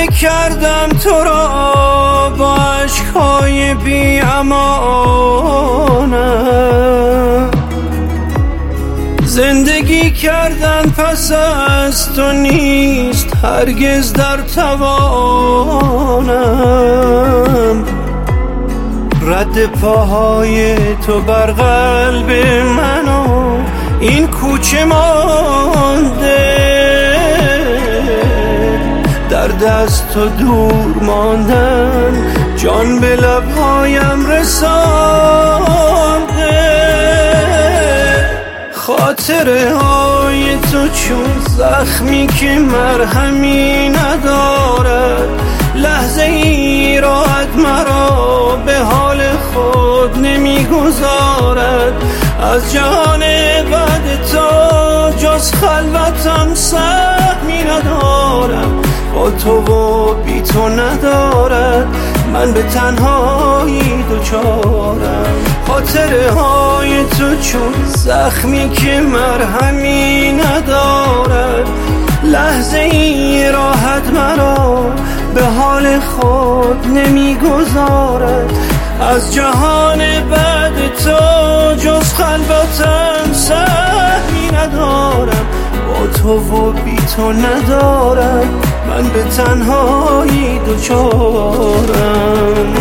زنده کردم تو را با عشقهای بی امانم. زندگی کردن پس از تو نیست هرگز در توانم. رد پاهای تو بر قلب من و این کوچه مانده، در دست تو دور ماندن جان به لبهایم رسانده. خاطره های تو چون زخمی که مرهمی ندارد، لحظه ای راحت مرا به حال خود نمیگذارد. از جهان بعد تو جز خلوتم سهمی ندارم، با تو و بی تو ندارد من به تنهایی دوچارم. خاطره های تو چون زخمی که مرهمی ندارد، لحظه ای راحت مرا به حال خود نمیگذارد. از جهان بعد تو جز خلوتم سهمی ندارم، با تو و بی تو ندارد من به تنهایی دوچارم.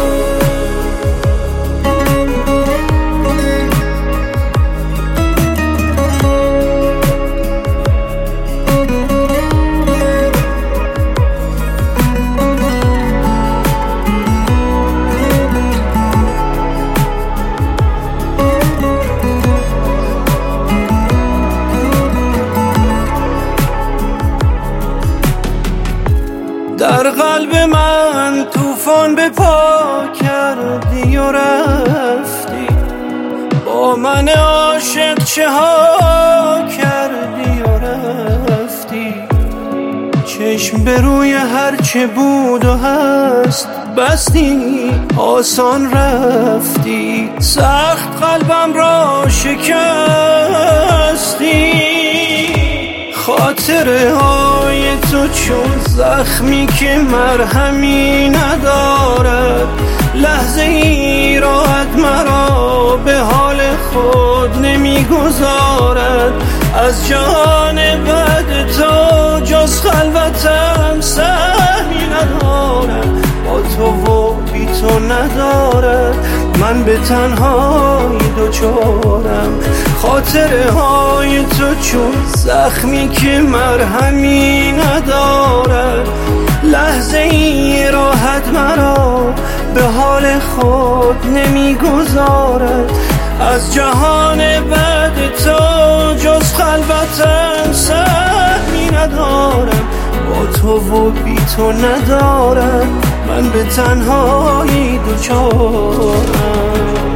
در قلب من طوفان به پا کردی و رفتی، با من عاشق چه ها کردی و رفتی. چشم به روی هر چه بود و هست بستی، آسان رفتی، سخت قلبم را شکستی. خاطره های تو چون زخمی که مرهمی ندارد، لحظه ای راحت مرا به حال خود نمیگذارد. از جهان بعد تو جز خلوتم سهمی ندارد، با تو و بی تو ندارد من به تنهایی دوچارم. خاطره های تو چون زخمی که مرهمی ندارد، لحظه ای راحت مرا به حال خود نمیگذارد. از جهان بعد تو جز خلوتم سهمی ندارم، با تو و بی تو ندارد من به تنهایی دوچارم.